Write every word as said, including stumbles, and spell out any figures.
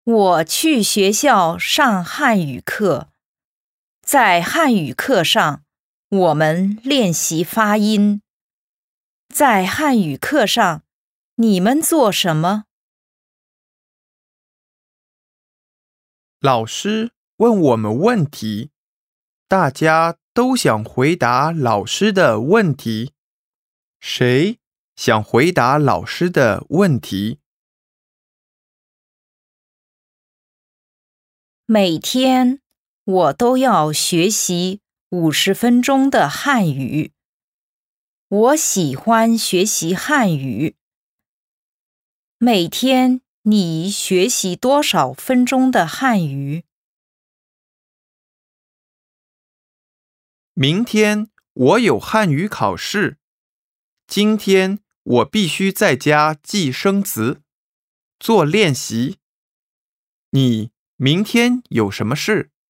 我去学校上汉语课，在汉语课上，我们练习发音。在汉语课上，你们做什么？ 老师问我们问题，大家都想回答老师的问题。谁想回答老师的问题？ 每天我都要学习五十分钟的汉语。我喜欢学习汉语。每天你学习多少分钟的汉语？ 明天我有汉语考试。今天我必须在家记生词，做练习。你明天有什么事？